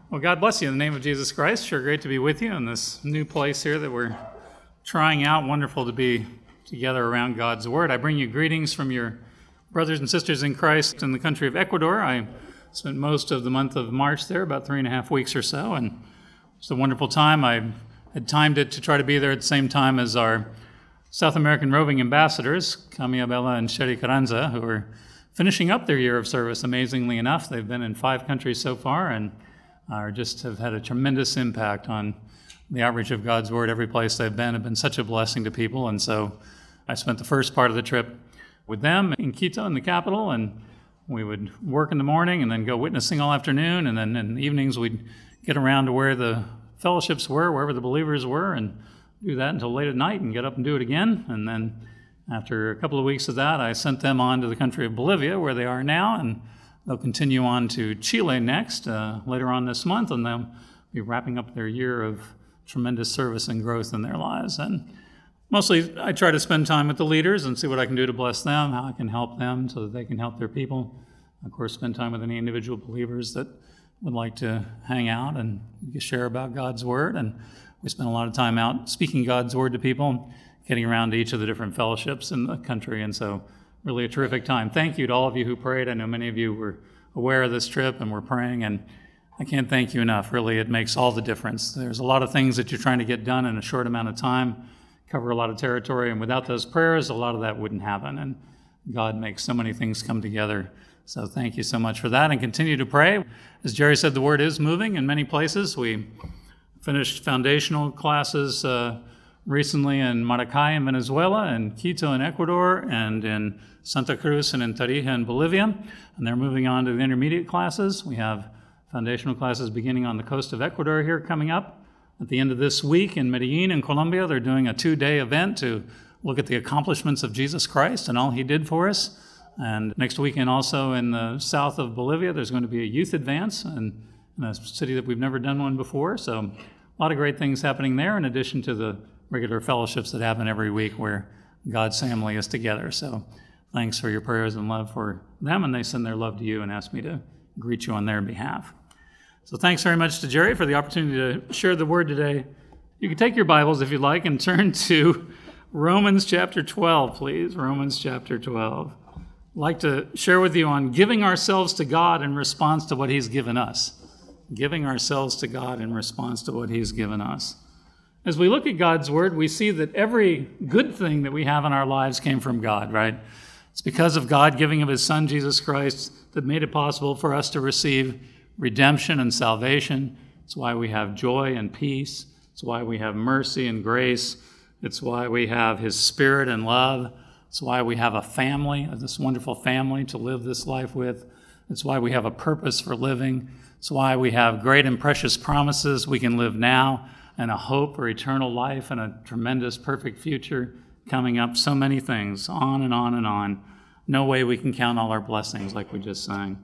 Well, God bless you in the name of Jesus Christ. Sure great to be with you in this new place here that we're trying out. Wonderful to be together around God's Word. I bring you greetings from your brothers and sisters in Christ in the country of Ecuador. I spent most of the month of March there, about 3.5 weeks or so, and it's a wonderful time. I had timed it to try to be there at the same time as our South American roving ambassadors, Camilla Bella and Sherry Carranza, who are finishing up their year of service, amazingly enough. They've been in 5 countries so far and just have had a tremendous impact on the outreach of God's Word. Every place they've been have been such a blessing to people. And so I spent the first part of the trip with them in Quito, in the capital, and we would work in the morning and then go witnessing all afternoon. And then in the evenings, we'd get around to where the fellowships were, wherever the believers were, and do that until late at night and get up and do it again. And then after a couple of weeks of that, I sent them on to the country of Bolivia, where they are now, and they'll continue on to Chile next, later on this month, and they'll be wrapping up their year of tremendous service and growth in their lives. And mostly I try to spend time with the leaders and see what I can do to bless them, how I can help them so that they can help their people. Of course, spend time with any individual believers that would like to hang out and share about God's Word. And we spend a lot of time out speaking God's Word to people, getting around to each of the different fellowships in the country. And so really a terrific time. Thank you to all of you who prayed. I know many of you were aware of this trip and were praying, and I can't thank you enough. Really, it makes all the difference. There's a lot of things that you're trying to get done in a short amount of time, cover a lot of territory, and without those prayers, a lot of that wouldn't happen. And God makes so many things come together. So thank you so much for that, and continue to pray. As Jerry said, the Word is moving in many places. We finished foundational classes recently in Maracay in Venezuela, and Quito in Ecuador, and in Santa Cruz and in Tarija in Bolivia. And they're moving on to the intermediate classes. We have foundational classes beginning on the coast of Ecuador here coming up. At the end of this week in Medellin in Colombia, they're doing a 2-day event to look at the accomplishments of Jesus Christ and all he did for us. And next weekend also in the south of Bolivia, there's going to be a youth advance in a city that we've never done one before. So a lot of great things happening there, in addition to the regular fellowships that happen every week where God's family is together. So thanks for your prayers and love for them, and they send their love to you and ask me to greet you on their behalf. So thanks very much to Jerry for the opportunity to share the Word today. You can take your Bibles, if you'd like, and turn to Romans chapter 12, please. Romans chapter 12. I'd like to share with you on giving ourselves to God in response to what he's given us. Giving ourselves to God in response to what he's given us. As we look at God's Word, we see that every good thing that we have in our lives came from God, right? It's because of God giving of his Son, Jesus Christ, that made it possible for us to receive redemption and salvation. It's why we have joy and peace. It's why we have mercy and grace. It's why we have his Spirit and love. It's why we have a family, this wonderful family to live this life with. It's why we have a purpose for living. It's why we have great and precious promises we can live now, and a hope for eternal life and a tremendous, perfect future coming up. So many things, on and on and on. No way we can count all our blessings like we just sang.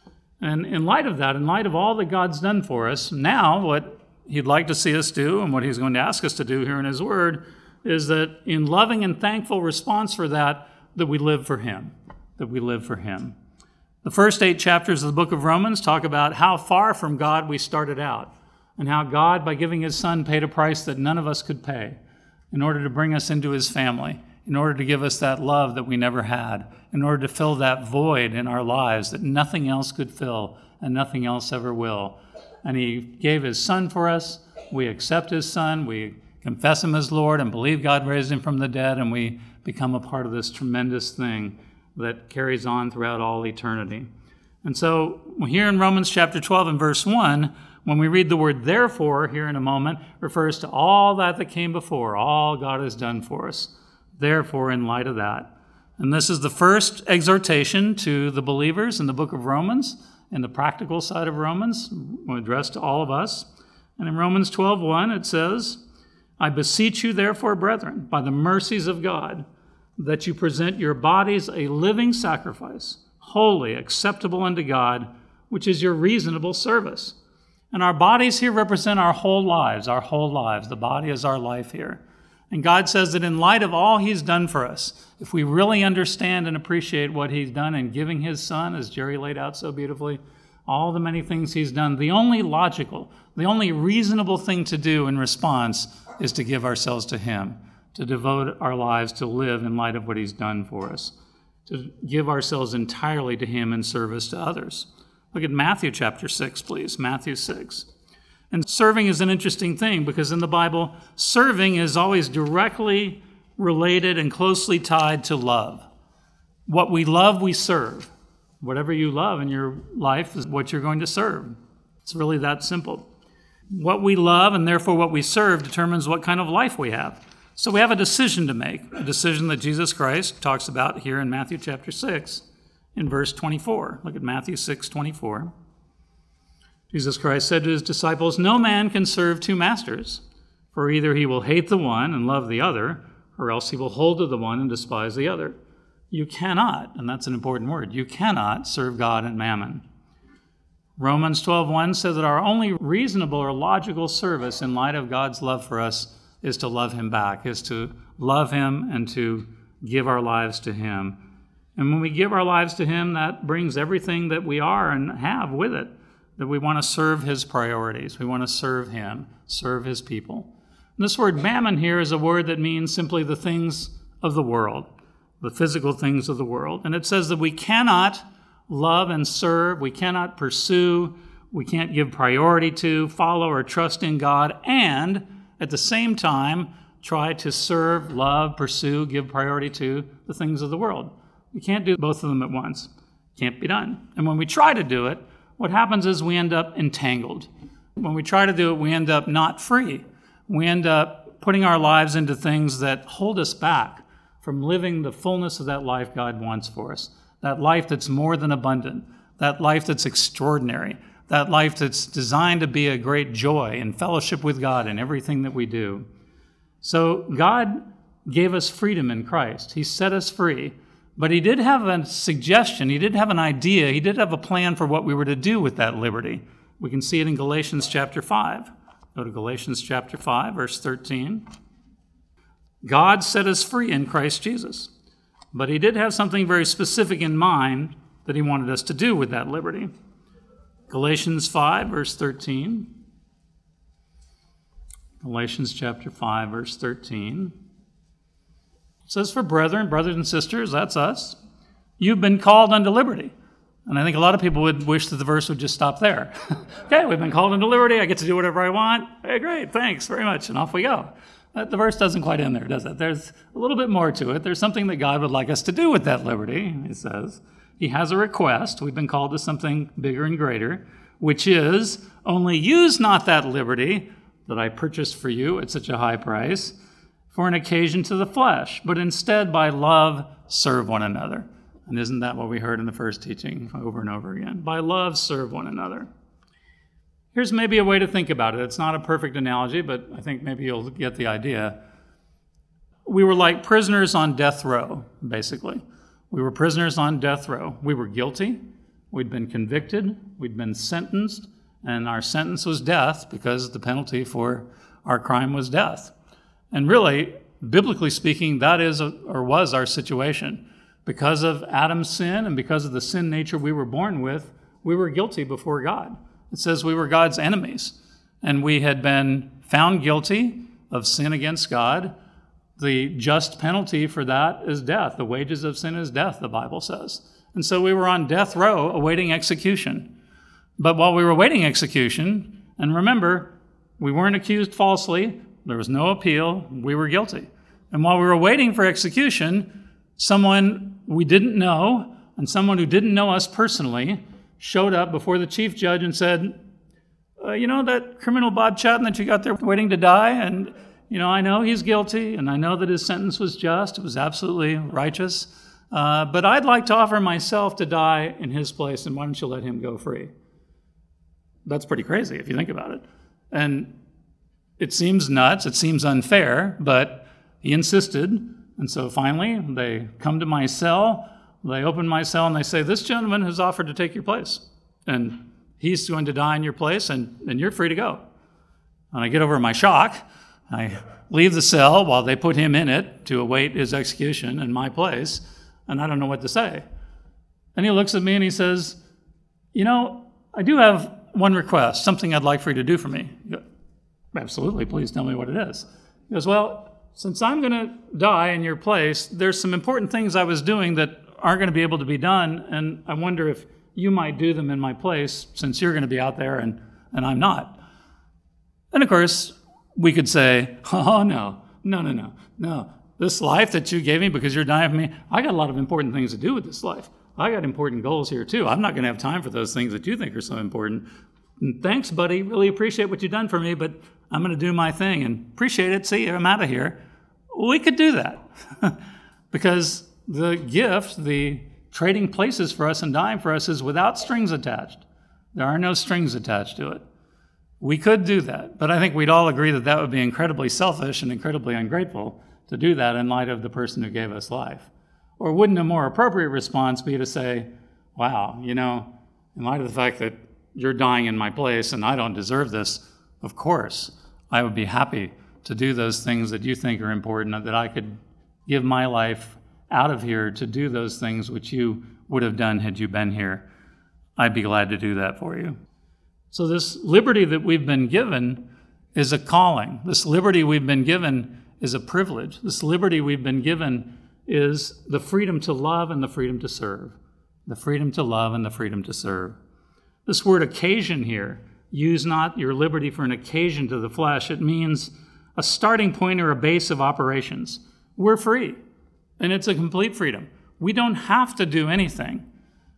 And in light of that, in light of all that God's done for us, now what he'd like to see us do and what he's going to ask us to do here in his Word is that in loving and thankful response for that, that we live for him, that we live for him. The first 8 chapters of the book of Romans talk about how far from God we started out, and how God, by giving his Son, paid a price that none of us could pay in order to bring us into his family, in order to give us that love that we never had, in order to fill that void in our lives that nothing else could fill and nothing else ever will. And he gave his Son for us. We accept his Son. We confess him as Lord and believe God raised him from the dead, and we become a part of this tremendous thing that carries on throughout all eternity. And so here in Romans chapter 12 and verse 1, when we read the word therefore here in a moment, refers to all that came before, all God has done for us. Therefore, in light of that. And this is the first exhortation to the believers in the book of Romans, and the practical side of Romans, addressed to all of us. And in Romans 12:1, it says, I beseech you, therefore, brethren, by the mercies of God, that you present your bodies a living sacrifice, holy, acceptable unto God, which is your reasonable service. And our bodies here represent our whole lives, our whole lives. The body is our life here. And God says that in light of all he's done for us, if we really understand and appreciate what he's done in giving his Son, as Jerry laid out so beautifully, all the many things he's done, the only logical, the only reasonable thing to do in response is to give ourselves to him, to devote our lives to live in light of what he's done for us, to give ourselves entirely to him in service to others. Look at Matthew chapter 6, please. Matthew 6. And serving is an interesting thing because in the Bible, serving is always directly related and closely tied to love. What we love, we serve. Whatever you love in your life is what you're going to serve. It's really that simple. What we love and therefore what we serve determines what kind of life we have. So we have a decision to make, a decision that Jesus Christ talks about here in Matthew chapter 6 in verse 24. Look at Matthew 6:24. Jesus Christ said to his disciples, "No man can serve two masters, for either he will hate the one and love the other, or else he will hold to the one and despise the other. You cannot," and that's an important word, you cannot serve God and mammon. Romans 12:1 says that our only reasonable or logical service in light of God's love for us is to love him back, is to love him and to give our lives to him. And when we give our lives to him, that brings everything that we are and have with it, that we want to serve his priorities. We want to serve him, serve his people. And this word mammon here is a word that means simply the things of the world, the physical things of the world. And it says that we cannot love and serve, we cannot pursue, we can't give priority to, follow, or trust in God, and at the same time try to serve, love, pursue, give priority to the things of the world. We can't do both of them at once. Can't be done. And when we try to do it, what happens is we end up entangled. When we try to do it, we end up not free. We end up putting our lives into things that hold us back from living the fullness of that life God wants for us, that life that's more than abundant, that life that's extraordinary, that life that's designed to be a great joy and fellowship with God in everything that we do. So God gave us freedom in Christ. He set us free. But he did have a suggestion, he did have an idea, he did have a plan for what we were to do with that liberty. We can see it in Galatians chapter 5. Go to Galatians chapter 5, verse 13. God set us free in Christ Jesus. But he did have something very specific in mind that he wanted us to do with that liberty. Galatians 5, verse 13. Galatians chapter 5, verse 13. It says, "For brethren, brothers and sisters," that's us, "you've been called unto liberty." And I think a lot of people would wish that the verse would just stop there. Okay, we've been called unto liberty. I get to do whatever I want. Hey, great, thanks very much. And off we go. But the verse doesn't quite end there, does it? There's a little bit more to it. There's something that God would like us to do with that liberty, he says. He has a request. We've been called to something bigger and greater, which is, only use not that liberty that I purchased for you at such a high price for an occasion to the flesh, but instead by love serve one another. And isn't that what we heard in the first teaching over and over again? By love serve one another. Here's maybe a way to think about it. It's not a perfect analogy, but I think maybe you'll get the idea. We were like prisoners on death row, basically. We were prisoners on death row. We were guilty. We'd been convicted. We'd been sentenced. And our sentence was death because the penalty for our crime was death. And really, biblically speaking, that is or was our situation. Because of Adam's sin and because of the sin nature we were born with, we were guilty before God. It says we were God's enemies. And we had been found guilty of sin against God. The just penalty for that is death. The wages of sin is death, the Bible says. And so we were on death row awaiting execution. But while we were awaiting execution, and remember, we weren't accused falsely, there was no appeal, we were guilty. And while we were waiting for execution, someone we didn't know, and someone who didn't know us personally, showed up before the chief judge and said, you know that criminal Bob Chatton that you got there waiting to die? And, I know he's guilty, and I know that his sentence was just, it was absolutely righteous, but I'd like to offer myself to die in his place, and why don't you let him go free? That's pretty crazy if you think about it. And it seems nuts, it seems unfair, but he insisted. And so finally, they come to my cell, they open my cell, and they say, this gentleman has offered to take your place. And he's going to die in your place, and you're free to go. And I get over my shock. I leave the cell while they put him in it to await his execution in my place, and I don't know what to say. And he looks at me and he says, I do have one request, something I'd like for you to do for me. Absolutely, please tell me what it is. He goes, well, since I'm going to die in your place, there's some important things I was doing that aren't going to be able to be done, and I wonder if you might do them in my place since you're going to be out there and I'm not. And of course, we could say, oh, no. This life that you gave me because you're dying for me, I got a lot of important things to do with this life. I got important goals here too. I'm not going to have time for those things that you think are so important. And thanks, buddy. Really appreciate what you've done for me, but I'm going to do my thing and appreciate it. See you. I'm out of here. We could do that because the gift, the trading places for us and dying for us is without strings attached. There are no strings attached to it. We could do that, but I think we'd all agree that that would be incredibly selfish and incredibly ungrateful to do that in light of the person who gave us life. Or wouldn't a more appropriate response be to say, wow, in light of the fact that you're dying in my place and I don't deserve this, of course, I would be happy to do those things that you think are important, that I could give my life out of here to do those things which you would have done had you been here. I'd be glad to do that for you. So this liberty that we've been given is a calling. This liberty we've been given is a privilege. This liberty we've been given is the freedom to love and the freedom to serve. The freedom to love and the freedom to serve. This word occasion here, use not your liberty for an occasion to the flesh. It means a starting point or a base of operations. We're free, and it's a complete freedom. We don't have to do anything,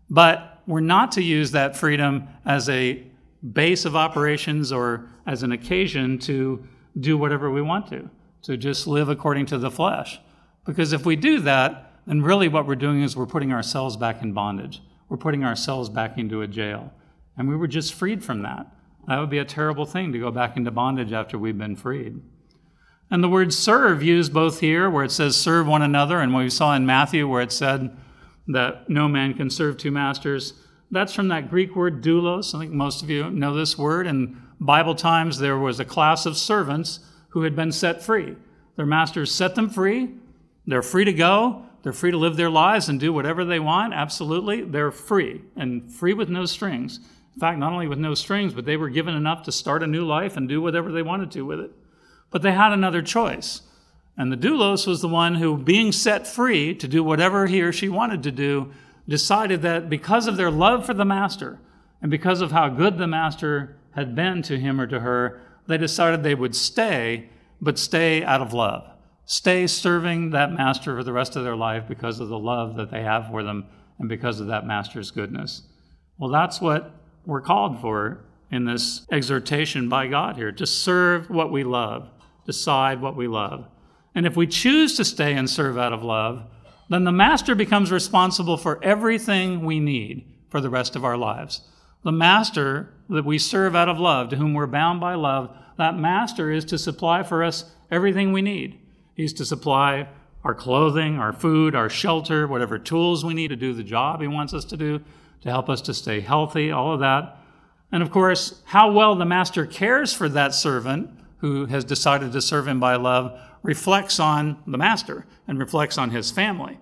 but we're not to use that freedom as a base of operations or as an occasion to do whatever we want to just live according to the flesh. Because if we do that, then really what we're doing is we're putting ourselves back in bondage. We're putting ourselves back into a jail. And we were just freed from that. That would be a terrible thing to go back into bondage after we've been freed. And the word serve used both here where it says serve one another and what we saw in Matthew where it said that no man can serve two masters. That's from that Greek word doulos. I think most of you know this word. In Bible times, there was a class of servants who had been set free. Their masters set them free. They're free to go. They're free to live their lives and do whatever they want. Absolutely. They're free and free with no strings. In fact, not only with no strings, but they were given enough to start a new life and do whatever they wanted to with it. But they had another choice. And the doulos was the one who, being set free to do whatever he or she wanted to do, decided that because of their love for the master and because of how good the master had been to him or to her, they decided they would stay, but stay out of love. Stay serving that master for the rest of their life because of the love that they have for them and because of that master's goodness. Well, that's what we're called for in this exhortation by God here, to serve what we love, decide what we love. And if we choose to stay and serve out of love, then the master becomes responsible for everything we need for the rest of our lives. The master that we serve out of love, to whom we're bound by love, that master is to supply for us everything we need. He's to supply our clothing, our food, our shelter, whatever tools we need to do the job he wants us to do, to help us to stay healthy, all of that. And of course, how well the master cares for that servant who has decided to serve him by love reflects on the master and reflects on his family.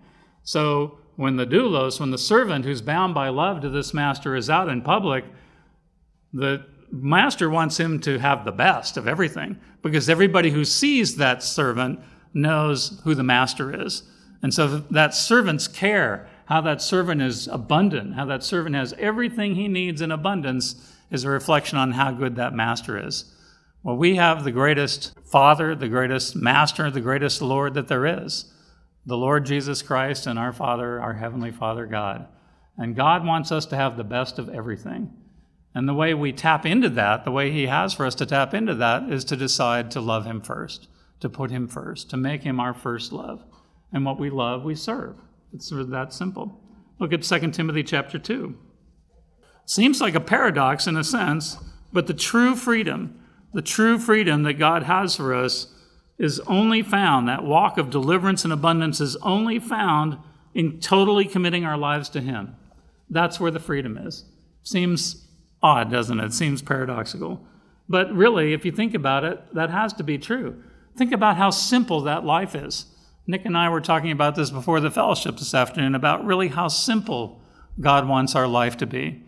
So when the doulos, when the servant who's bound by love to this master is out in public, the master wants him to have the best of everything because everybody who sees that servant knows who the master is. And so that servant's care, how that servant is abundant, how that servant has everything he needs in abundance is a reflection on how good that master is. Well, we have the greatest Father, the greatest Master, the greatest Lord that there is, the Lord Jesus Christ and our Father, our Heavenly Father God. And God wants us to have the best of everything. And the way we tap into that, the way he has for us to tap into that, is to decide to love him first, to put him first, to make him our first love. And what we love, we serve. It's sort of that simple. Look at 2 Timothy chapter 2. Seems like a paradox in a sense, but the true freedom that God has for us is only found, that walk of deliverance and abundance is only found in totally committing our lives to him. That's where the freedom is. Seems odd, doesn't it? Seems paradoxical. But really, if you think about it, that has to be true. Think about how simple that life is. Nick and I were talking about this before the fellowship this afternoon, about really how simple God wants our life to be.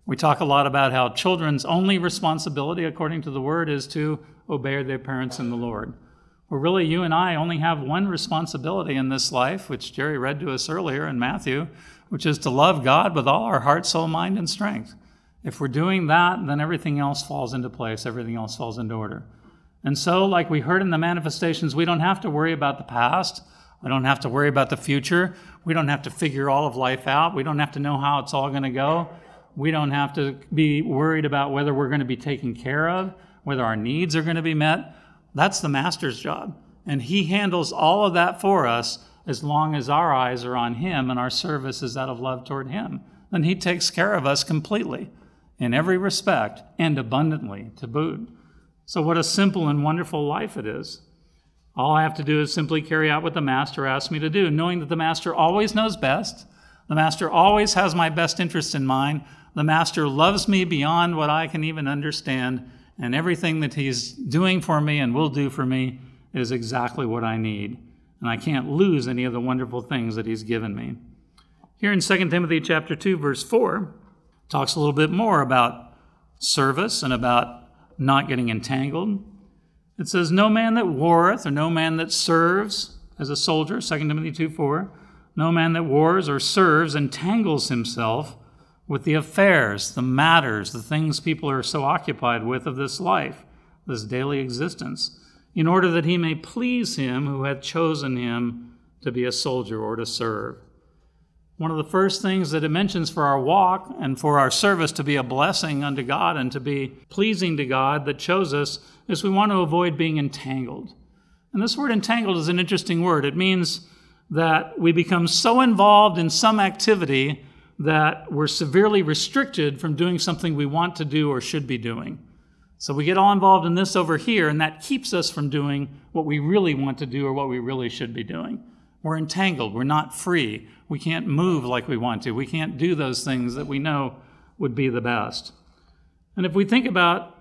We talk a lot about how children's only responsibility, according to the Word, is to obey their parents in the Lord. Well, really, you and I only have one responsibility in this life, which Jerry read to us earlier in Matthew, which is to love God with all our heart, soul, mind, and strength. If we're doing that, then everything else falls into place. Everything else falls into order. And so, like we heard in the manifestations, we don't have to worry about the past. We don't have to worry about the future. We don't have to figure all of life out. We don't have to know how it's all going to go. We don't have to be worried about whether we're going to be taken care of, whether our needs are going to be met. That's the Master's job. And he handles all of that for us as long as our eyes are on him and our service is out of love toward him. Then he takes care of us completely in every respect and abundantly to boot. So what a simple and wonderful life it is. All I have to do is simply carry out what the Master asks me to do, knowing that the Master always knows best. The Master always has my best interest in mind. The Master loves me beyond what I can even understand, and everything that he's doing for me and will do for me is exactly what I need. And I can't lose any of the wonderful things that he's given me. Here in 2 Timothy chapter 2, verse 4, talks a little bit more about service and about not getting entangled. It says, no man that warreth, or no man that serves as a soldier, 2 Timothy 2:4, no man that wars or serves entangles himself with the affairs, the matters, the things people are so occupied with of this life, this daily existence, in order that he may please him who hath chosen him to be a soldier or to serve. One of the first things that it mentions for our walk and for our service to be a blessing unto God and to be pleasing to God that chose us is we want to avoid being entangled. And this word entangled is an interesting word. It means that we become so involved in some activity that we're severely restricted from doing something we want to do or should be doing. So we get all involved in this over here, and that keeps us from doing what we really want to do or what we really should be doing. We're entangled. We're not free. We can't move like we want to. We can't do those things that we know would be the best. And if we think about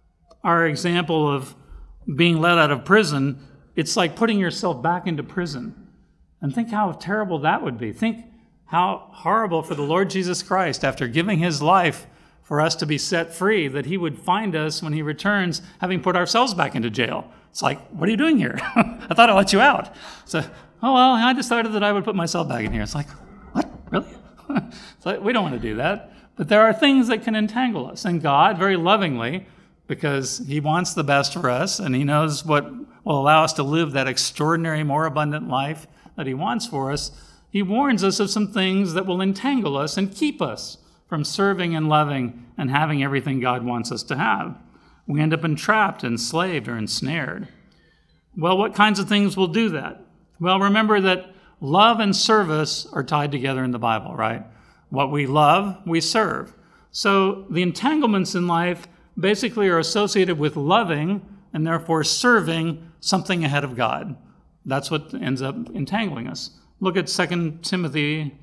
our example of being let out of prison, it's like putting yourself back into prison. And think how terrible that would be. Think how horrible for the Lord Jesus Christ, after giving his life for us to be set free, that he would find us when he returns having put ourselves back into jail. It's like, what are you doing here? I thought I let you out. So, oh, well, I decided that I would put myself back in here. It's like, what? Really? So we don't want to do that. But there are things that can entangle us. And God, very lovingly, because he wants the best for us and he knows what will allow us to live that extraordinary, more abundant life that he wants for us, he warns us of some things that will entangle us and keep us from serving and loving and having everything God wants us to have. We end up entrapped, enslaved, or ensnared. Well, what kinds of things will do that? Well, remember that love and service are tied together in the Bible, right? What we love, we serve. So the entanglements in life basically are associated with loving and therefore serving something ahead of God. That's what ends up entangling us. Look at 2 Timothy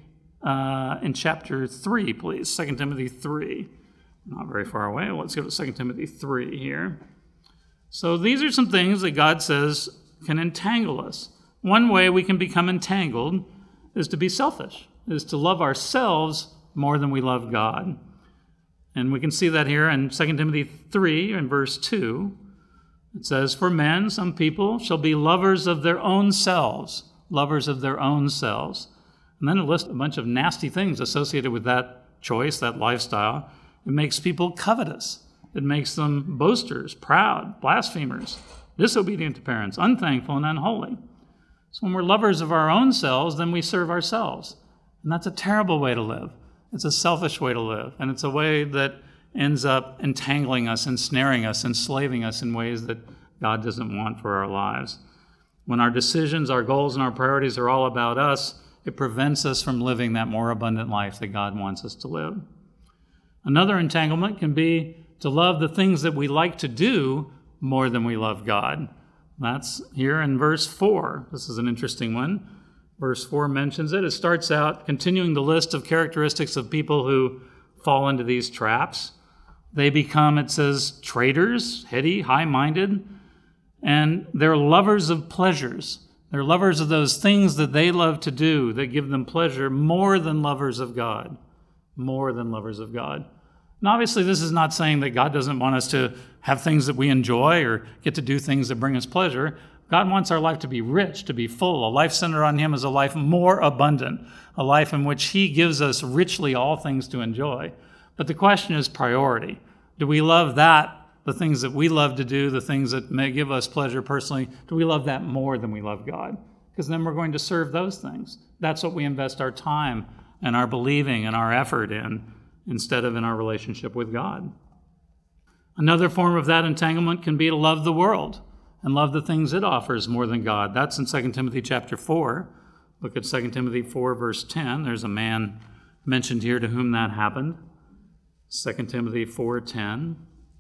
in chapter 3, please. 2 Timothy 3. Not very far away. Let's go to 2 Timothy 3 here. So these are some things that God says can entangle us. One way we can become entangled is to be selfish, is to love ourselves more than we love God. And we can see that here in 2 Timothy 3 and verse 2. It says, for men, some people, shall be lovers of their own selves, lovers of their own selves. And then it lists a bunch of nasty things associated with that choice, that lifestyle. It makes people covetous. It makes them boasters, proud, blasphemers, disobedient to parents, unthankful, and unholy. So when we're lovers of our own selves, then we serve ourselves. And that's a terrible way to live. It's a selfish way to live. And it's a way that ends up entangling us, ensnaring us, enslaving us in ways that God doesn't want for our lives. When our decisions, our goals, and our priorities are all about us, it prevents us from living that more abundant life that God wants us to live. Another entanglement can be to love the things that we like to do more than we love God. That's here in verse 4. This is an interesting one. Verse 4 mentions it. It starts out continuing the list of characteristics of people who fall into these traps. They become, it says, traitors, heady, high-minded, and they're lovers of pleasures. They're lovers of those things that they love to do that give them pleasure more than lovers of God. More than lovers of God. And obviously, this is not saying that God doesn't want us to have things that we enjoy or get to do things that bring us pleasure. God wants our life to be rich, to be full. A life centered on Him is a life more abundant, a life in which He gives us richly all things to enjoy. But the question is priority. Do we love that, the things that we love to do, the things that may give us pleasure personally, do we love that more than we love God? Because then we're going to serve those things. That's what we invest our time and our believing and our effort in, instead of in our relationship with God. Another form of that entanglement can be to love the world and love the things it offers more than God. That's in 2 Timothy chapter 4. Look at 2 Timothy 4, verse 10. There's a man mentioned here to whom that happened. 2 Timothy 4:10.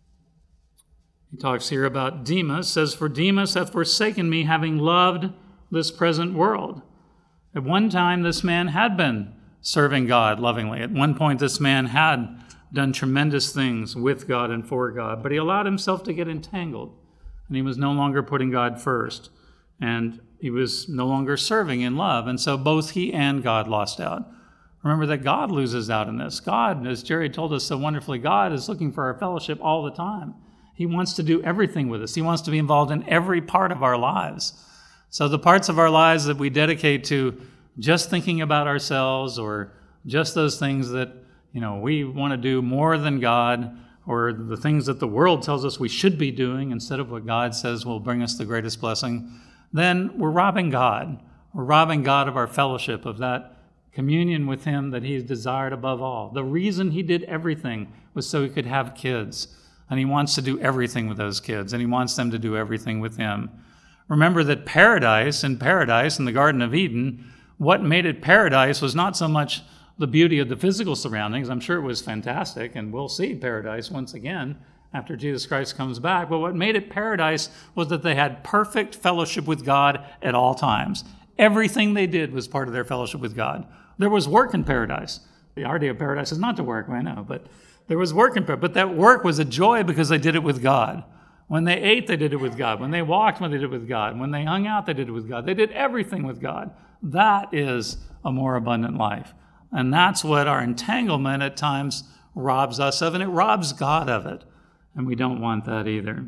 He talks here about Demas, says, "For Demas hath forsaken me, having loved this present world." At one time, this man had been serving God lovingly. At one point, this man had done tremendous things with God and for God, but he allowed himself to get entangled, and he was no longer putting God first, and he was no longer serving in love, and so both he and God lost out. Remember that God loses out in this. God, as Jerry told us so wonderfully, God is looking for our fellowship all the time. He wants to do everything with us. He wants to be involved in every part of our lives. So the parts of our lives that we dedicate to just thinking about ourselves, or just those things that, we want to do more than God, or the things that the world tells us we should be doing instead of what God says will bring us the greatest blessing, then we're robbing God. We're robbing God of our fellowship, of that communion with Him that He desired above all. The reason He did everything was so He could have kids, and He wants to do everything with those kids, and He wants them to do everything with Him. Remember that in paradise, in the Garden of Eden, what made it paradise was not so much the beauty of the physical surroundings. I'm sure it was fantastic, and we'll see paradise once again after Jesus Christ comes back. But what made it paradise was that they had perfect fellowship with God at all times. Everything they did was part of their fellowship with God. There was work in paradise. The idea of paradise is not to work, I know, but there was work in paradise. But that work was a joy because they did it with God. When they ate, they did it with God. When they walked, they did it with God. When they hung out, they did it with God. They did everything with God. That is a more abundant life. And that's what our entanglement at times robs us of, and it robs God of it. And we don't want that either.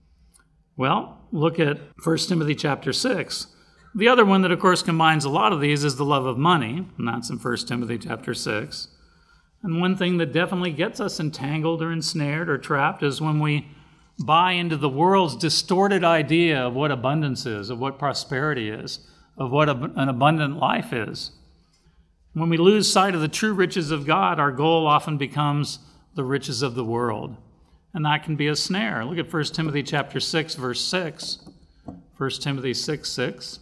Well, look at 1 Timothy chapter 6. The other one that, of course, combines a lot of these is the love of money, and that's in 1 Timothy chapter 6. And one thing that definitely gets us entangled or ensnared or trapped is when we buy into the world's distorted idea of what abundance is, of what prosperity is, of what an abundant life is. When we lose sight of the true riches of God, our goal often becomes the riches of the world. And that can be a snare. Look at 1 Timothy chapter 6, verse 6. 1 Timothy 6:6. It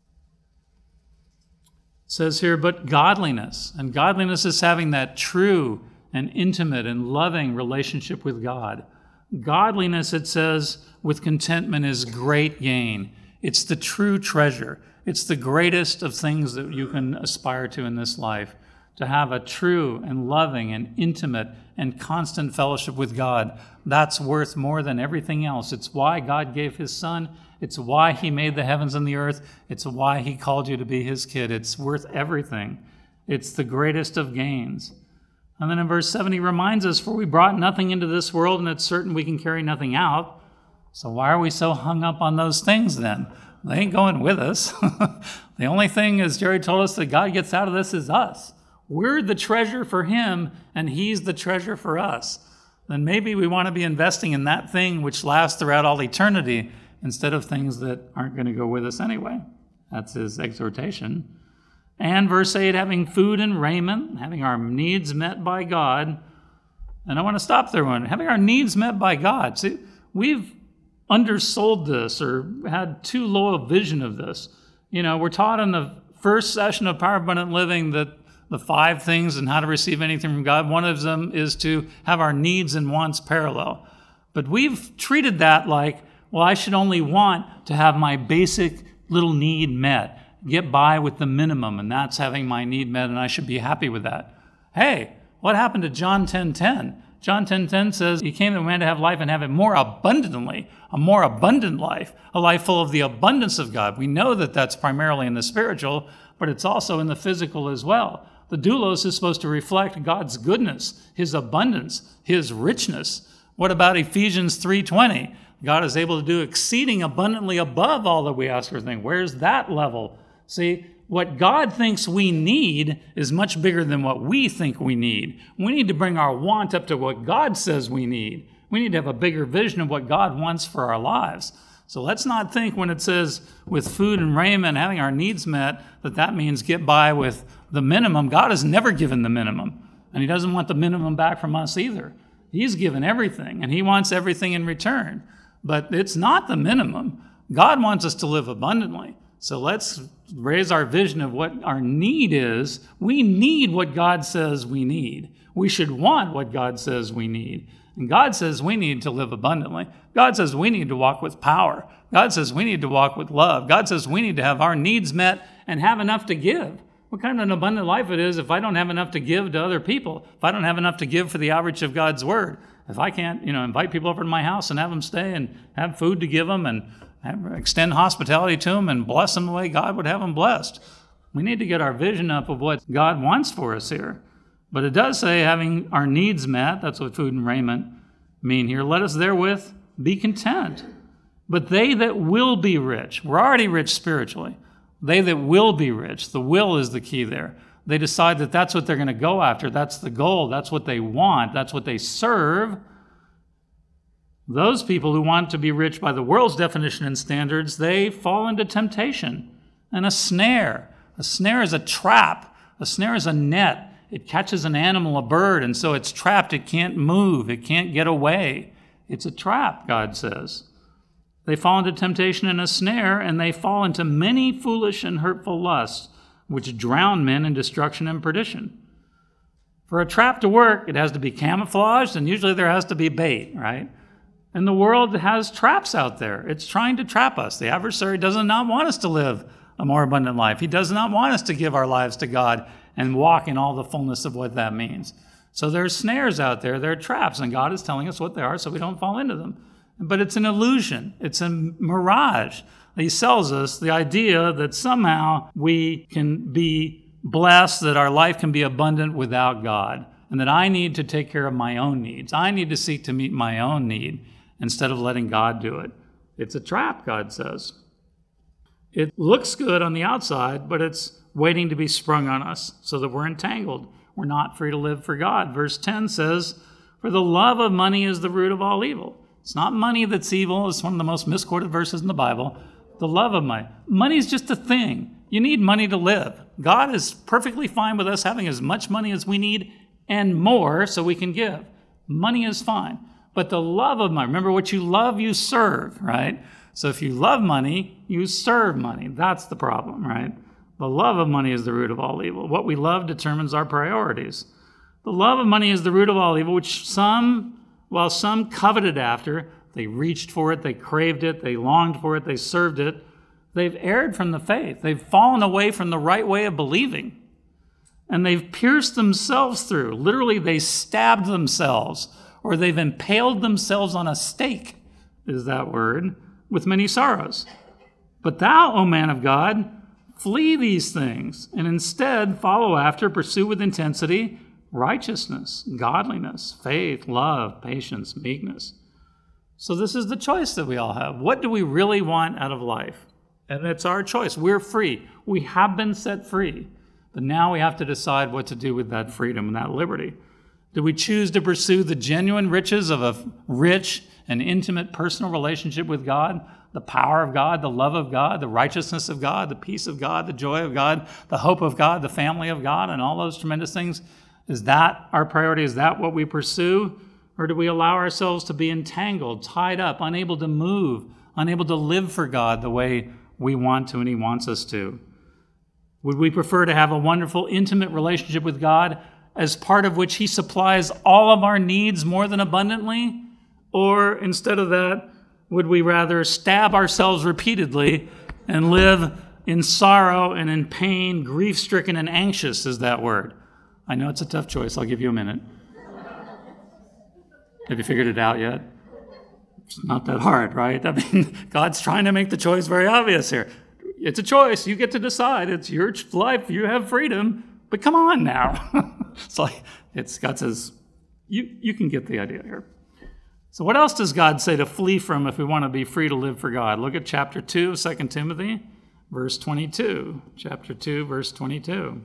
says here, "But godliness," and godliness is having that true and intimate and loving relationship with God. Godliness, it says, with contentment is great gain. It's the true treasure. It's the greatest of things that you can aspire to in this life, to have a true and loving and intimate and constant fellowship with God. That's worth more than everything else. It's why God gave His Son. It's why He made the heavens and the earth. It's why He called you to be His kid. It's worth everything. It's the greatest of gains. And then in verse 7, he reminds us, "For we brought nothing into this world, and it's certain we can carry nothing out." So why are we so hung up on those things then? They ain't going with us. The only thing, as Jerry told us, that God gets out of this is us. We're the treasure for Him, and He's the treasure for us. Then maybe we want to be investing in that thing which lasts throughout all eternity instead of things that aren't going to go with us anyway. That's his exhortation. And verse 8, having food and raiment, having our needs met by God. And I want to stop there one. Having our needs met by God. See, we've undersold this or had too low a vision of this. We're taught in the first session of Power of Abundant Living that the 5 things and how to receive anything from God, one of them is to have our needs and wants parallel. But we've treated that like, well, I should only want to have my basic little need met, get by with the minimum, and that's having my need met, and I should be happy with that. Hey, what happened to John 10:10? John 10:10 says, He came to man to have life and have it more abundantly, a more abundant life, a life full of the abundance of God. We know that that's primarily in the spiritual, but it's also in the physical as well. The doulos is supposed to reflect God's goodness, his abundance, his richness. What about Ephesians 3:20? God is able to do exceeding abundantly above all that we ask or think. Where's that level? See, what God thinks we need is much bigger than what we think we need. We need to bring our want up to what God says we need. We need to have a bigger vision of what God wants for our lives. So let's not think when it says with food and raiment, having our needs met, that means get by with the minimum. God has never given the minimum, and he doesn't want the minimum back from us either. He's given everything, and he wants everything in return. But it's not the minimum. God wants us to live abundantly. So let's raise our vision of what our need is. We need what God says we need. We should want what God says we need. And God says we need to live abundantly. God says we need to walk with power. God says we need to walk with love. God says we need to have our needs met and have enough to give. What kind of an abundant life it is if I don't have enough to give to other people, if I don't have enough to give for the outreach of God's word, if I can't, invite people over to my house and have them stay and have food to give them and extend hospitality to them and bless them the way God would have them blessed. We need to get our vision up of what God wants for us here. But it does say having our needs met, that's what food and raiment mean here. Let us therewith be content. But they that will be rich, we're already rich spiritually. They that will be rich, the will is the key there. They decide that that's what they're going to go after. That's the goal. That's what they want. That's what they serve. Those people who want to be rich by the world's definition and standards, they fall into temptation and a snare. A snare is a trap. A snare is a net. It catches an animal, a bird, and so it's trapped. It can't move. It can't get away. It's a trap, God says. They fall into temptation and a snare, and they fall into many foolish and hurtful lusts, which drown men in destruction and perdition. For a trap to work, it has to be camouflaged, and usually there has to be bait, right? And the world has traps out there. It's trying to trap us. The adversary does not want us to live a more abundant life. He does not want us to give our lives to God and walk in all the fullness of what that means. So there's snares out there. There are traps, and God is telling us what they are so we don't fall into them. But it's an illusion. It's a mirage. He sells us the idea that somehow we can be blessed, that our life can be abundant without God, and that I need to take care of my own needs. I need to seek to meet my own need instead of letting God do it. It's a trap, God says. It looks good on the outside, but it's waiting to be sprung on us so that we're entangled. We're not free to live for God. Verse 10 says, "For the love of money is the root of all evil." It's not money that's evil. It's one of the most misquoted verses in the Bible. The love of money. Money is just a thing. You need money to live. God is perfectly fine with us having as much money as we need and more so we can give. Money is fine. But the love of money, remember, what you love, you serve, right? So if you love money, you serve money. That's the problem, right? The love of money is the root of all evil. What we love determines our priorities. The love of money is the root of all evil, which while some coveted after, they reached for it, they craved it, they longed for it, they served it, they've erred from the faith. They've fallen away from the right way of believing. And they've pierced themselves through. Literally, they stabbed themselves, or they've impaled themselves on a stake, is that word, with many sorrows. But thou, O man of God, flee these things, and instead follow after, pursue with intensity, righteousness, godliness, faith, love, patience, meekness. So this is the choice that we all have. What do we really want out of life? And it's our choice. We're free. We have been set free. But now we have to decide what to do with that freedom and that liberty. Do we choose to pursue the genuine riches of a rich and intimate personal relationship with God, the power of God, the love of God, the righteousness of God, the peace of God, the joy of God, the hope of God, the family of God, and all those tremendous things? Is that our priority? Is that what we pursue? Or do we allow ourselves to be entangled, tied up, unable to move, unable to live for God the way we want to and He wants us to? Would we prefer to have a wonderful, intimate relationship with God as part of which He supplies all of our needs more than abundantly? Or instead of that, would we rather stab ourselves repeatedly and live in sorrow and in pain, grief-stricken and anxious is that word? I know it's a tough choice. I'll give you a minute. Have you figured it out yet? It's not that hard, right? I mean, God's trying to make the choice very obvious here. It's a choice. You get to decide. It's your life. You have freedom. But come on now. It's like, God says, you can get the idea here. So what else does God say to flee from if we want to be free to live for God? Look at chapter 2 of 2 Timothy, verse 22. Chapter 2, verse 22.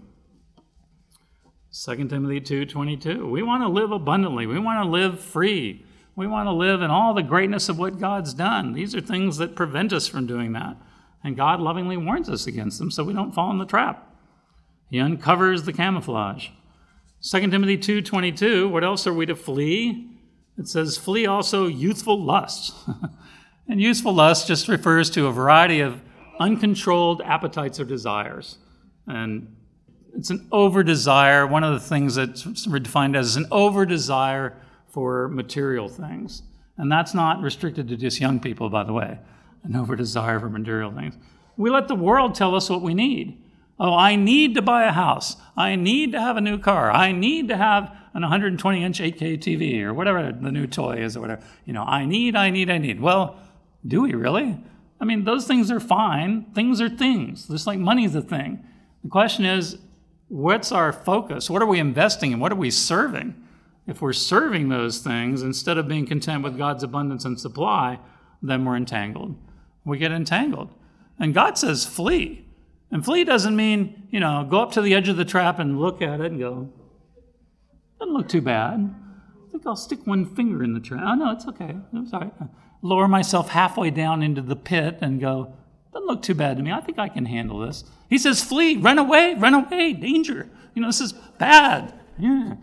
2 Timothy 2:22. We want to live abundantly. We want to live free. We want to live in all the greatness of what God's done. These are things that prevent us from doing that. And God lovingly warns us against them so we don't fall in the trap. He uncovers the camouflage. 2 Timothy 2:22, what else are we to flee? It says, flee also youthful lusts. And youthful lust just refers to a variety of uncontrolled appetites or desires. And it's an over-desire. One of the things that's defined as an over-desire for material things. And that's not restricted to just young people, by the way, an over-desire for material things. We let the world tell us what we need. Oh, I need to buy a house. I need to have a new car. I need to have an 120-inch 8K TV or whatever the new toy is or whatever. I need. Well, do we really? I mean, those things are fine. Things are things. Just like money's a thing. The question is, what's our focus? What are we investing in? What are we serving? If we're serving those things instead of being content with God's abundance and supply, then we're entangled. We get entangled. And God says flee. And flee doesn't mean, go up to the edge of the trap and look at it and go, doesn't look too bad. I think I'll stick one finger in the trap. Oh, no, it's okay. It's all right. Lower myself halfway down into the pit and go, doesn't look too bad to me. I think I can handle this. He says flee, run away, danger. This is bad. Yeah,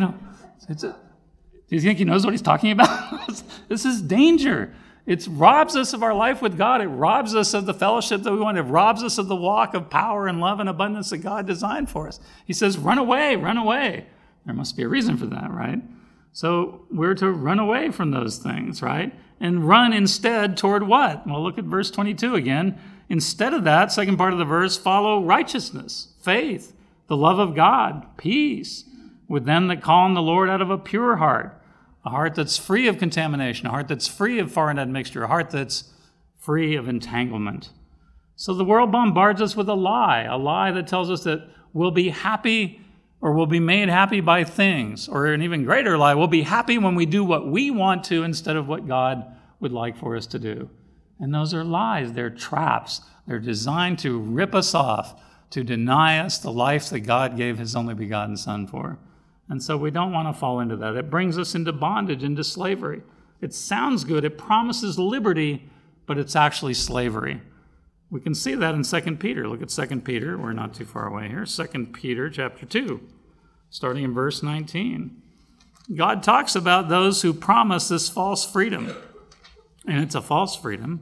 do you think he knows what he's talking about? This is danger. It robs us of our life with God. It robs us of the fellowship that we want. It robs us of the walk of power and love and abundance that God designed for us. He says, run away. There must be a reason for that, right? So we're to run away from those things, right? And run instead toward what? Well, look at verse 22 again. Instead of that, second part of the verse, follow righteousness, faith, the love of God, peace, with them that call on the Lord out of a pure heart, a heart that's free of contamination, a heart that's free of foreign admixture, a heart that's free of entanglement. So the world bombards us with a lie that tells us that we'll be happy or we'll be made happy by things, or an even greater lie, we'll be happy when we do what we want to instead of what God would like for us to do. And those are lies. They're traps. They're designed to rip us off, to deny us the life that God gave his only begotten Son for. And so we don't want to fall into that. It brings us into bondage, into slavery. It sounds good. It promises liberty, but it's actually slavery. We can see that in 2 Peter. Look at 2 Peter. We're not too far away here. 2 Peter chapter 2, starting in verse 19. God talks about those who promise this false freedom. And it's a false freedom.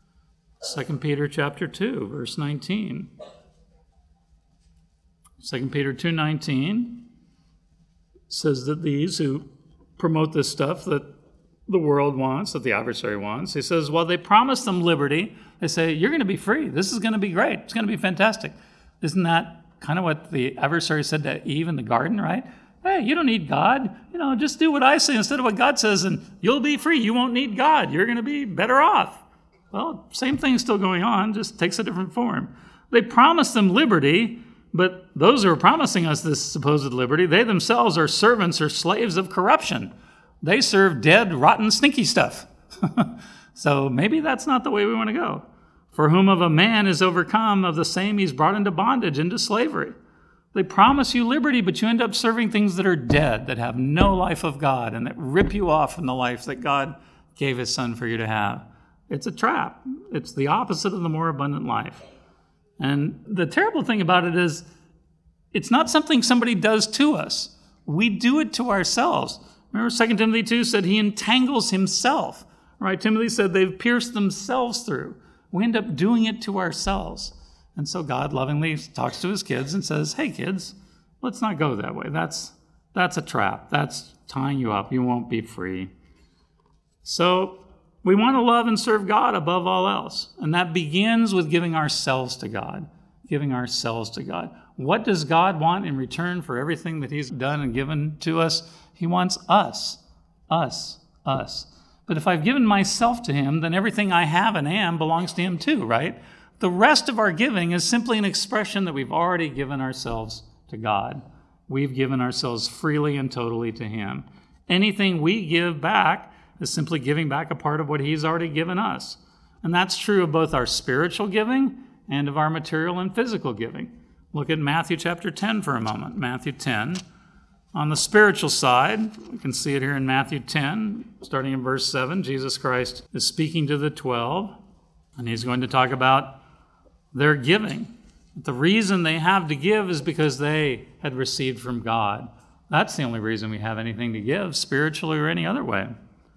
2 Peter chapter 2, verse 19. 2 Peter 2:19 says that these who promote this stuff that the world wants, that the adversary wants, he says, well, they promise them liberty. They say, you're going to be free. This is going to be great. It's going to be fantastic. Isn't that kind of what the adversary said to Eve in the garden, right? Hey, you don't need God. Just do what I say instead of what God says, and you'll be free. You won't need God. You're going to be better off. Well, same thing's still going on, just takes a different form. They promise them liberty, but those who are promising us this supposed liberty, they themselves are servants or slaves of corruption. They serve dead, rotten, stinky stuff. So maybe that's not the way we want to go. For whom of a man is overcome, of the same he's brought into bondage, into slavery. They promise you liberty, but you end up serving things that are dead, that have no life of God, and that rip you off from the life that God gave his Son for you to have. It's a trap. It's the opposite of the more abundant life. And the terrible thing about it is it's not something somebody does to us. We do it to ourselves. Remember 2 Timothy 2 said he entangles himself. Right? Timothy said they've pierced themselves through. We end up doing it to ourselves. And so God lovingly talks to his kids and says, hey, kids, let's not go that way. That's a trap. That's tying you up. You won't be free. So we want to love and serve God above all else. And that begins with giving ourselves to God. Giving ourselves to God. What does God want in return for everything that he's done and given to us? He wants us. But if I've given myself to him, then everything I have and am belongs to him too, right? The rest of our giving is simply an expression that we've already given ourselves to God. We've given ourselves freely and totally to him. Anything we give back is simply giving back a part of what he's already given us. And that's true of both our spiritual giving and of our material and physical giving. Look at Matthew chapter 10 for a moment. Matthew 10. On the spiritual side, we can see it here in Matthew 10, starting in verse 7. Jesus Christ is speaking to the 12, and he's going to talk about their giving. The reason they have to give is because they had received from God. That's the only reason we have anything to give, spiritually or any other way.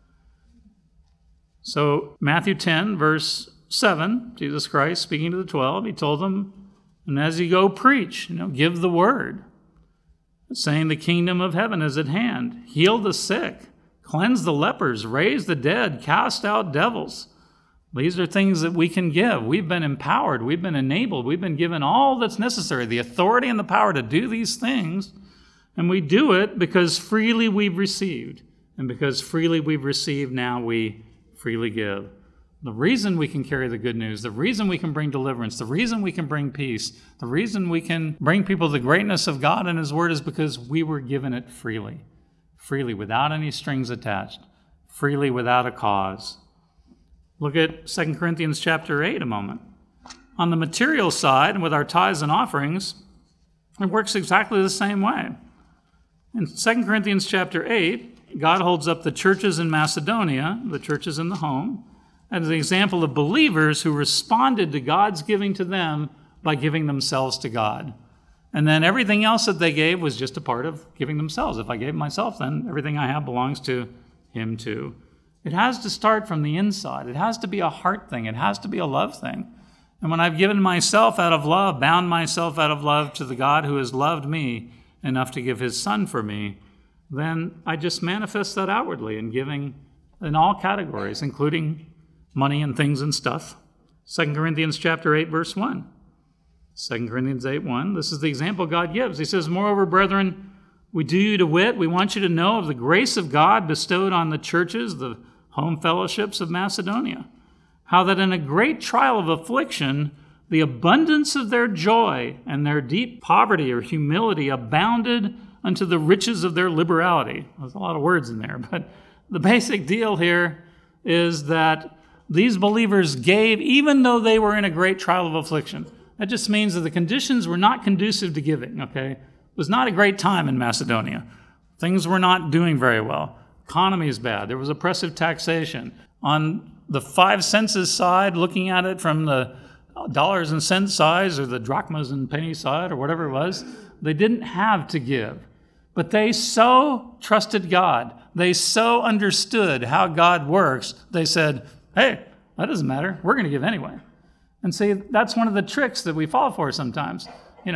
So Matthew 10, verse 7, Jesus Christ speaking to the 12, he told them, and as you go preach, give the word, saying the kingdom of heaven is at hand. Heal the sick, cleanse the lepers, raise the dead, cast out devils. These are things that we can give. We've been empowered. We've been enabled. We've been given all that's necessary, the authority and the power to do these things. And we do it because freely we've received. And because freely we've received, now we freely give. The reason we can carry the good news, the reason we can bring deliverance, the reason we can bring peace, the reason we can bring people the greatness of God and his word is because we were given it freely. Freely, without any strings attached. Freely, without a cause. Look at 2 Corinthians chapter 8 a moment. On the material side, with our tithes and offerings, it works exactly the same way. In 2 Corinthians chapter 8, God holds up the churches in Macedonia, the churches in the home, as an example of believers who responded to God's giving to them by giving themselves to God. And then everything else that they gave was just a part of giving themselves. If I gave myself, then everything I have belongs to him too. It has to start from the inside. It has to be a heart thing. It has to be a love thing. And when I've given myself out of love, bound myself out of love to the God who has loved me enough to give his son for me, then I just manifest that outwardly in giving in all categories, including money and things and stuff. 2 Corinthians chapter 8, verse 1. 2 Corinthians 8, 1. This is the example God gives. He says, moreover, brethren, we do you to wit, we want you to know of the grace of God bestowed on the churches, the home fellowships of Macedonia, how that in a great trial of affliction, the abundance of their joy and their deep poverty or humility abounded unto the riches of their liberality. There's a lot of words in there, but the basic deal here is that these believers gave even though they were in a great trial of affliction. That just means that the conditions were not conducive to giving, okay? It was not a great time in Macedonia. Things were not doing very well. Economy is bad. There was oppressive taxation. On the 5 census side, looking at it from the dollars and cents side or the drachmas and penny side or whatever it was, they didn't have to give. But they so trusted God. They so understood how God works. They said, hey, that doesn't matter. We're going to give anyway. And see, that's one of the tricks that we fall for sometimes.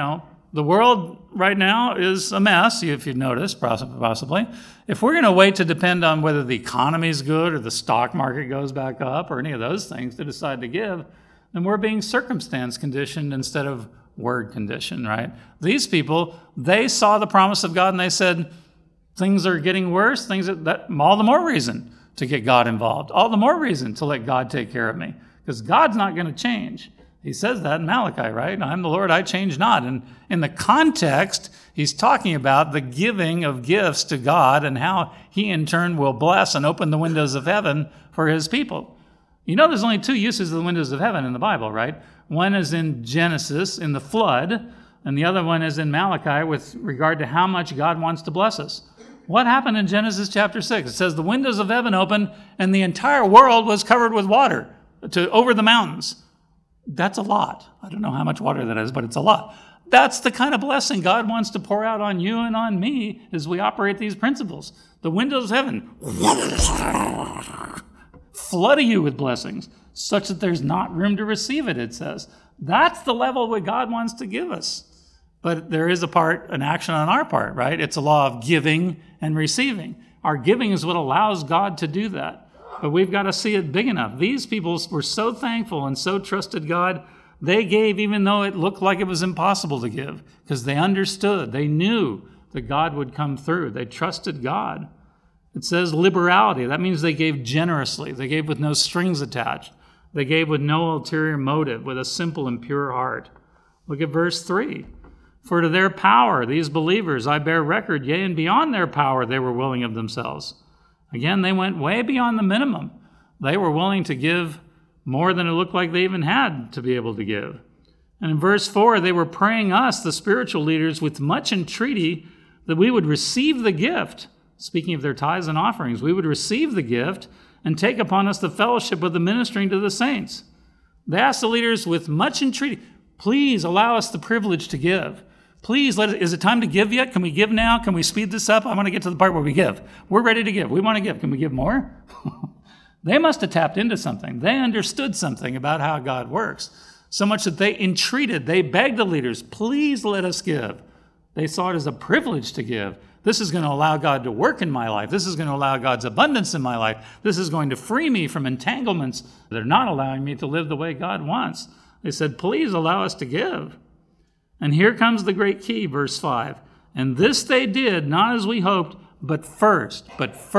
The world right now is a mess, if you've noticed, possibly. If we're going to wait to depend on whether the economy is good or the stock market goes back up or any of those things to decide to give, then we're being circumstance conditioned instead of word conditioned, right? These people, they saw the promise of God and they said, things are getting worse, all the more reason to get God involved. All the more reason to let God take care of me because God's not going to change. He says that in Malachi, right? I'm the Lord, I change not. And in the context, he's talking about the giving of gifts to God and how he in turn will bless and open the windows of heaven for his people. There's only 2 uses of the windows of heaven in the Bible, right? One is in Genesis, in the flood, and the other one is in Malachi with regard to how much God wants to bless us. What happened in Genesis chapter 6? It says the windows of heaven opened and the entire world was covered with water over the mountains. That's a lot. I don't know how much water that is, but it's a lot. That's the kind of blessing God wants to pour out on you and on me as we operate these principles. The windows of heaven flood you with blessings such that there's not room to receive it, it says. That's the level that God wants to give us. But there is an action on our part, right? It's a law of giving and receiving. Our giving is what allows God to do that. But we've got to see it big enough. These people were so thankful and so trusted God, they gave even though it looked like it was impossible to give because they understood. They knew that God would come through. They trusted God. It says liberality. That means they gave generously. They gave with no strings attached. They gave with no ulterior motive, with a simple and pure heart. Look at verse 3. For to their power, these believers, I bear record, yea, and beyond their power, they were willing of themselves. Again, they went way beyond the minimum. They were willing to give more than it looked like they even had to be able to give. And in verse 4, they were praying us, the spiritual leaders, with much entreaty that we would receive the gift. Speaking of their tithes and offerings, we would receive the gift and take upon us the fellowship with the ministering to the saints. They asked the leaders with much entreaty, please allow us the privilege to give. Please, is it time to give yet? Can we give now? Can we speed this up? I want to get to the part where we give. We're ready to give. We want to give. Can we give more? They must have tapped into something. They understood something about how God works, so much that they entreated, they begged the leaders, please let us give. They saw it as a privilege to give. This is going to allow God to work in my life. This is going to allow God's abundance in my life. This is going to free me from entanglements that are not allowing me to live the way God wants. They said, please allow us to give. And here comes the great key, verse 5. And this they did, not as we hoped, but first,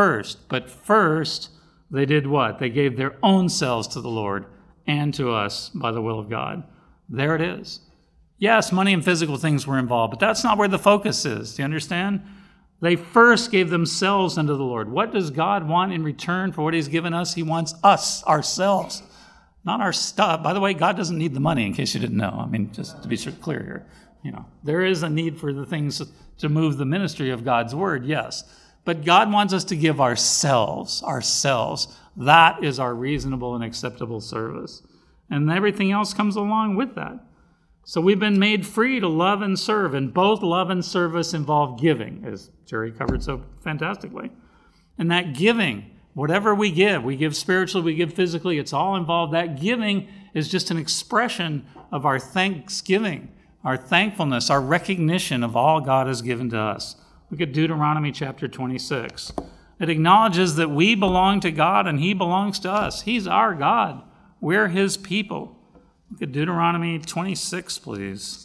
they did what? They gave their own selves to the Lord and to us by the will of God. There it is. Yes, money and physical things were involved, but that's not where the focus is. Do you understand? They first gave themselves unto the Lord. What does God want in return for what he's given us? He wants us, ourselves, not our stuff. By the way, God doesn't need the money, in case you didn't know. I mean, just to be clear here. There is a need for the things to move the ministry of God's word, yes. But God wants us to give ourselves. That is our reasonable and acceptable service. And everything else comes along with that. So we've been made free to love and serve, and both love and service involve giving, as Jerry covered so fantastically. And that giving, whatever we give spiritually, we give physically, it's all involved. That giving is just an expression of our thanksgiving, our thankfulness, our recognition of all God has given to us. Look at Deuteronomy chapter 26. It acknowledges that we belong to God and he belongs to us. He's our God. We're his people. Look at Deuteronomy 26, please.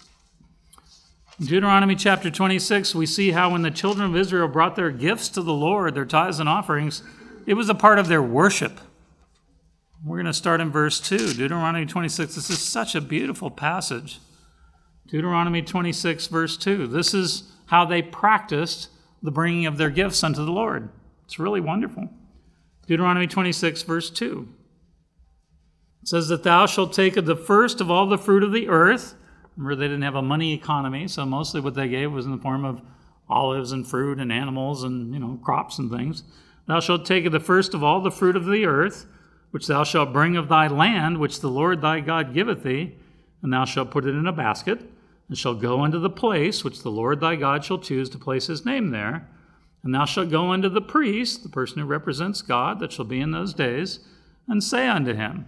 In Deuteronomy chapter 26, we see how when the children of Israel brought their gifts to the Lord, their tithes and offerings, it was a part of their worship. We're going to start in verse 2, Deuteronomy 26. This is such a beautiful passage. Deuteronomy 26, verse 2. This is how they practiced the bringing of their gifts unto the Lord. It's really wonderful. Deuteronomy 26, verse 2. It says that thou shalt take of the first of all the fruit of the earth. Remember, they didn't have a money economy, so mostly what they gave was in the form of olives and fruit and animals and, crops and things. Thou shalt take of the first of all the fruit of the earth, which thou shalt bring of thy land, which the Lord thy God giveth thee, and thou shalt put it in a basket, and shalt go unto the place which the Lord thy God shall choose to place his name there. And thou shalt go unto the priest, the person who represents God that shall be in those days, and say unto him,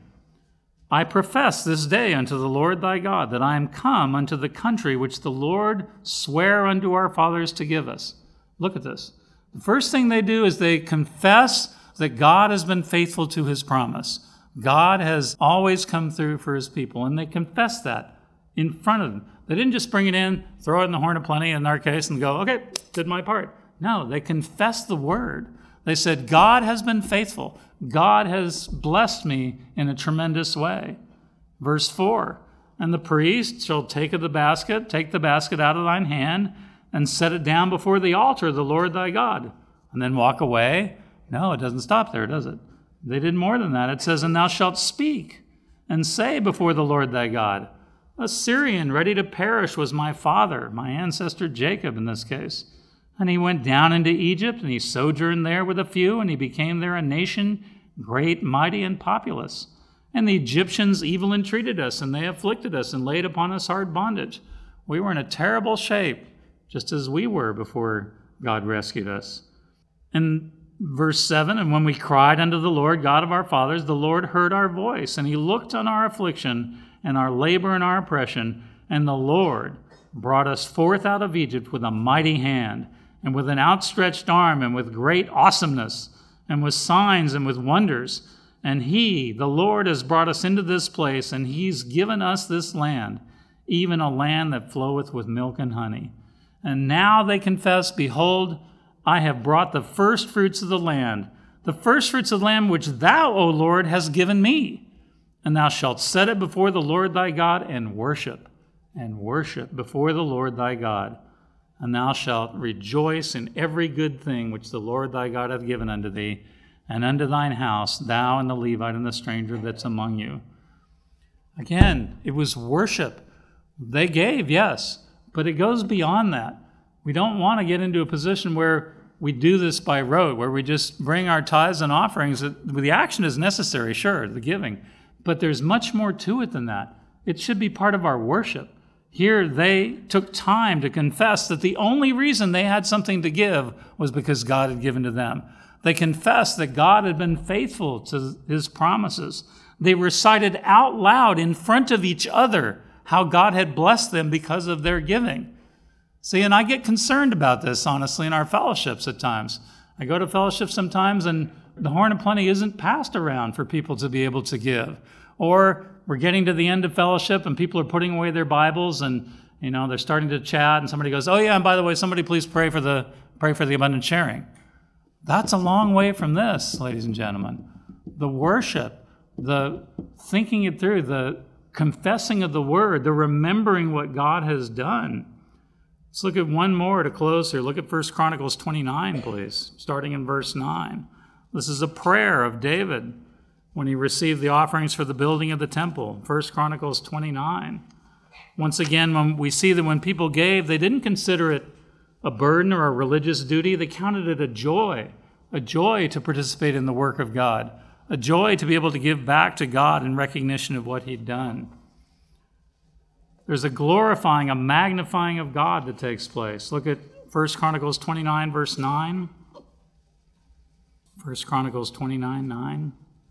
I profess this day unto the Lord thy God that I am come unto the country which the Lord sware unto our fathers to give us. Look at this. The first thing they do is they confess that God has been faithful to his promise. God has always come through for his people, and they confess that in front of them. They didn't just bring it in, throw it in the horn of plenty in our case, and go, okay, did my part. No, they confessed the word. They said, God has been faithful. God has blessed me in a tremendous way. Verse 4, and the priest shall take the basket out of thine hand, and set it down before the altar of the Lord thy God, and then walk away. No, it doesn't stop there, does it? They did more than that. It says, and thou shalt speak and say before the Lord thy God, a Syrian ready to perish was my father, my ancestor Jacob in this case. And he went down into Egypt, and he sojourned there with a few, and he became there a nation, great, mighty, and populous. And the Egyptians evil entreated us, and they afflicted us, and laid upon us hard bondage. We were in a terrible shape, just as we were before God rescued us. And verse 7, and when we cried unto the Lord God of our fathers, the Lord heard our voice, and he looked on our affliction, and our labor and our oppression, and the Lord brought us forth out of Egypt with a mighty hand, and with an outstretched arm, and with great awesomeness, and with signs and with wonders. And he, the Lord, has brought us into this place, and he's given us this land, even a land that floweth with milk and honey. And now they confess, behold, I have brought the first fruits of the land which thou, O Lord, hast given me. And thou shalt set it before the Lord thy God and worship. and worship before the Lord thy God. And thou shalt rejoice in every good thing which the Lord thy God hath given unto thee, and unto thine house, thou and the Levite and the stranger that's among you. Again, it was worship. They gave, yes, but it goes beyond that. We don't want to get into a position where we do this by rote, where we just bring our tithes and offerings. The action is necessary, sure, the giving, but there's much more to it than that. It should be part of our worship. Here they took time to confess that the only reason they had something to give was because God had given to them. They confessed that God had been faithful to his promises. They recited out loud in front of each other how God had blessed them because of their giving. See, and I get concerned about this, honestly, in our fellowships at times. I go to fellowships sometimes and the horn of plenty isn't passed around for people to be able to give. Or we're getting to the end of fellowship and people are putting away their Bibles and, they're starting to chat and somebody goes, oh yeah, and by the way, somebody please pray for the abundant sharing. That's a long way from this, ladies and gentlemen. The worship, the thinking it through, the confessing of the word, the remembering what God has done. Let's look at one more to close here. Look at 1 Chronicles 29, please, starting in verse 9. This is a prayer of David when he received the offerings for the building of the temple. 1 Chronicles 29. Once again, when we see that when people gave, they didn't consider it a burden or a religious duty. They counted it a joy to participate in the work of God, a joy to be able to give back to God in recognition of what he'd done. There's a glorifying, a magnifying of God that takes place. Look at 1 Chronicles 29, verse 9. 1 Chronicles 29, 9.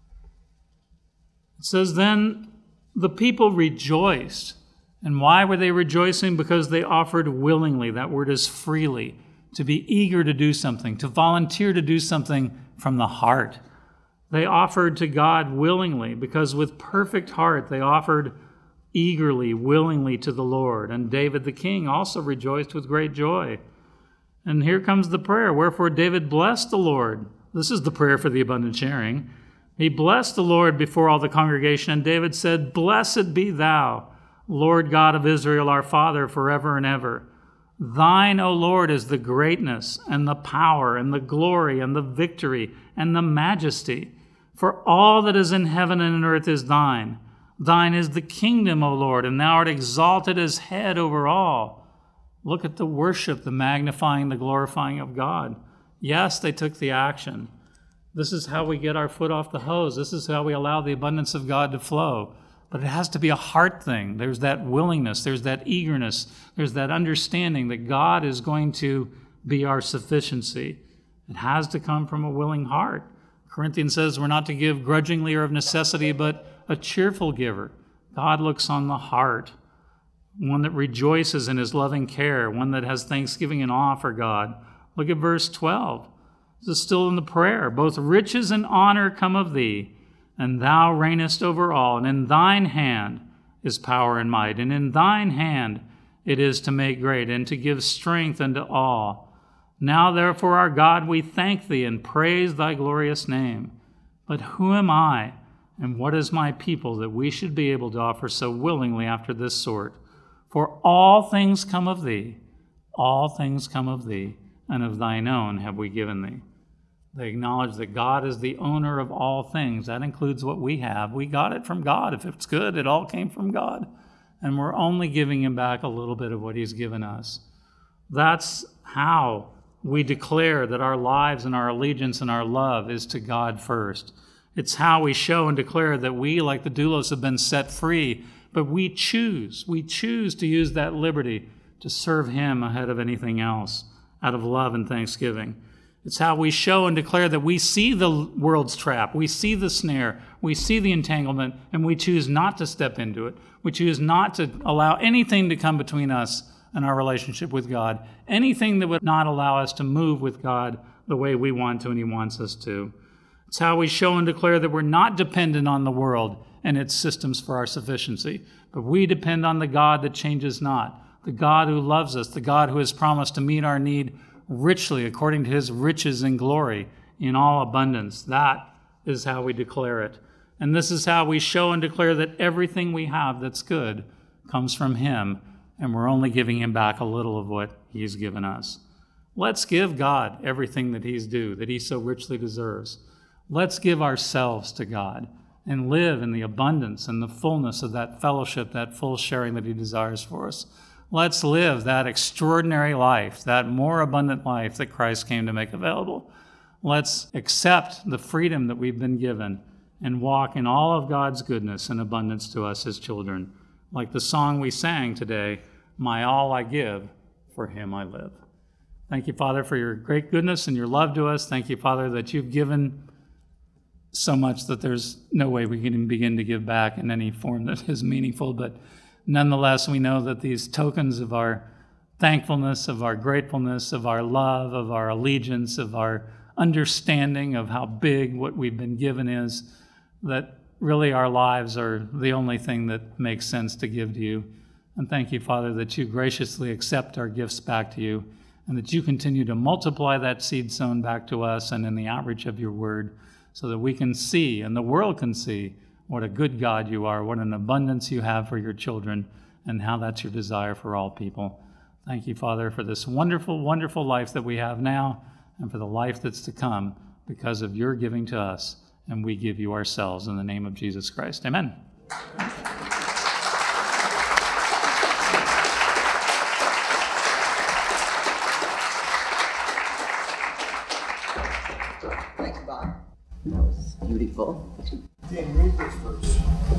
It says, then the people rejoiced. And why were they rejoicing? Because they offered willingly. That word is freely. To be eager to do something, to volunteer to do something from the heart. They offered to God willingly because with perfect heart they offered eagerly, willingly to the Lord. And David the king also rejoiced with great joy. And here comes the prayer. Wherefore David blessed the Lord. This is the prayer for the abundant sharing. He blessed the Lord before all the congregation, and David said, blessed be thou, Lord God of Israel, our Father, forever and ever. Thine, O Lord, is the greatness and the power and the glory and the victory and the majesty. For all that is in heaven and in earth is thine. Thine is the kingdom, O Lord, and thou art exalted as head over all. Look at the worship, the magnifying, the glorifying of God. Yes, they took the action. This is how we get our foot off the hose. This is how we allow the abundance of God to flow. But it has to be a heart thing. There's that willingness. There's that eagerness. There's that understanding that God is going to be our sufficiency. It has to come from a willing heart. Corinthians says we're not to give grudgingly or of necessity, but a cheerful giver. God looks on the heart, one that rejoices in his loving care, one that has thanksgiving and awe for God. Look at verse 12. This is still in the prayer. Both riches and honor come of thee, and thou reignest over all, and in thine hand is power and might, and in thine hand it is to make great, and to give strength unto all. Now therefore, our God, we thank thee and praise thy glorious name. But who am I, and what is my people, that we should be able to offer so willingly after this sort? For all things come of thee, and of thine own have we given thee. They acknowledge that God is the owner of all things. That includes what we have. We got it from God. If it's good, it all came from God. And we're only giving him back a little bit of what he's given us. That's how we declare that our lives and our allegiance and our love is to God first. It's how we show and declare that we, like the doulos, have been set free, but we choose to use that liberty to serve him ahead of anything else, out of love and thanksgiving. It's how we show and declare that we see the world's trap, we see the snare, we see the entanglement, and we choose not to step into it. We choose not to allow anything to come between us and our relationship with God, anything that would not allow us to move with God the way we want to and he wants us to. It's how we show and declare that we're not dependent on the world and its systems for our sufficiency, but we depend on the God that changes not, the God who loves us, the God who has promised to meet our need richly according to his riches and glory in all abundance. That is how we declare it. And this is how we show and declare that everything we have that's good comes from him and we're only giving him back a little of what he's given us. Let's give God everything that he's due, that he so richly deserves. Let's give ourselves to God and live in the abundance and the fullness of that fellowship, that full sharing that he desires for us. Let's live that extraordinary life, that more abundant life that Christ came to make available. Let's accept the freedom that we've been given and walk in all of God's goodness and abundance to us as children. Like the song we sang today, "My all I give, for him I live." Thank you, Father, for your great goodness and your love to us. Thank you, Father, that you've given so much that there's no way we can even begin to give back in any form that is meaningful. But nonetheless, we know that these tokens of our thankfulness, of our gratefulness, of our love, of our allegiance, of our understanding of how big what we've been given is, that really our lives are the only thing that makes sense to give to you. And thank you, Father, that you graciously accept our gifts back to you, and that you continue to multiply that seed sown back to us and in the outreach of your word, so that we can see and the world can see what a good God you are, what an abundance you have for your children, and how that's your desire for all people. Thank you, Father, for this wonderful, wonderful life that we have now and for the life that's to come because of your giving to us. And we give you ourselves in the name of Jesus Christ. Amen. Thanks, Bob. That was beautiful. Dean, read this verse.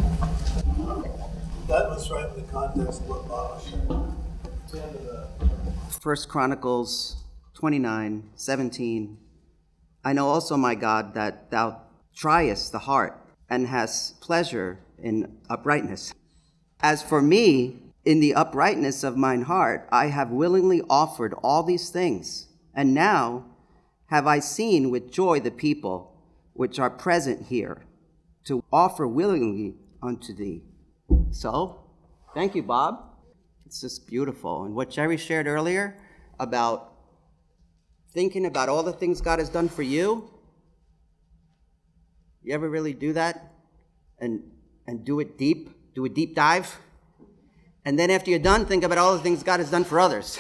That was right in the context of what Bob was sharing. It's the end of the 1 Chronicles 29:17. I know also, my God, that thou triest the heart and hast pleasure in uprightness. As for me, in the uprightness of mine heart, I have willingly offered all these things. And now have I seen with joy the people which are present here, to offer willingly unto thee. So, thank you, Bob. It's just beautiful. And what Jerry shared earlier about thinking about all the things God has done for you, you ever really do that? And do a deep dive? And then after you're done, think about all the things God has done for others.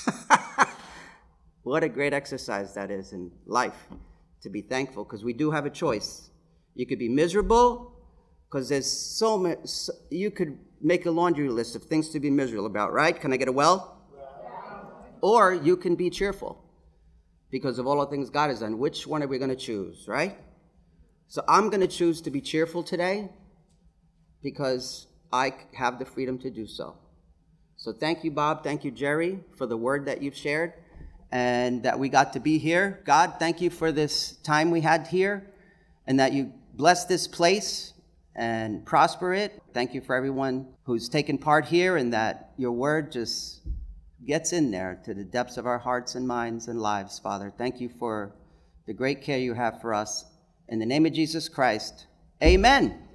What a great exercise that is in life, to be thankful, because we do have a choice. You could be miserable, because there's so much, you could make a laundry list of things to be miserable about, right? Can I get a well? Yeah. Or you can be cheerful, because of all the things God has done. Which one are we going to choose, right? So I'm going to choose to be cheerful today, because I have the freedom to do so. So thank you, Bob. Thank you, Jerry, for the word that you've shared and that we got to be here. God, thank you for this time we had here and that you bless this place and prosper it. Thank you for everyone who's taken part here and that your word just gets in there to the depths of our hearts and minds and lives, Father. Thank you for the great care you have for us. In the name of Jesus Christ, amen.